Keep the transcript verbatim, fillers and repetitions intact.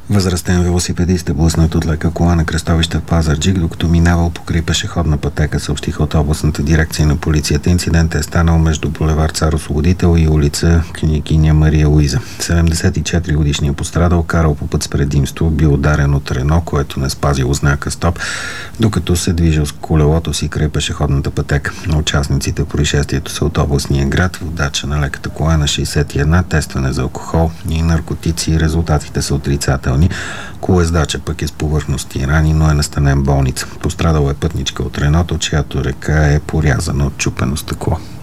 Възрастен велосипедист е блъснат от лека кола на кръстовище в Пазарджик, докато минавал покрай пешеходна пътека, съобщиха от областната дирекция на полицията. Инцидентът е станал между булевард Цар Освободител и улица Княгиня Мария Луиза. седемдесет и четири годишният пострадал карал по път с предимство, бил ударен от Рено, което не спазило знака стоп, докато се движил с колелото си край пешеходната пътека. Участниците в происшествието са от областния град. Водача на леката кола е на шейсет и една, тестване за алкохол и наркотици. Резултатите са отрицателни. Колездача пък е с повърхности рани, но е настанен в болница. Пострадала е пътничка от Реното, чиято ръка е порязана от чупено стъкло.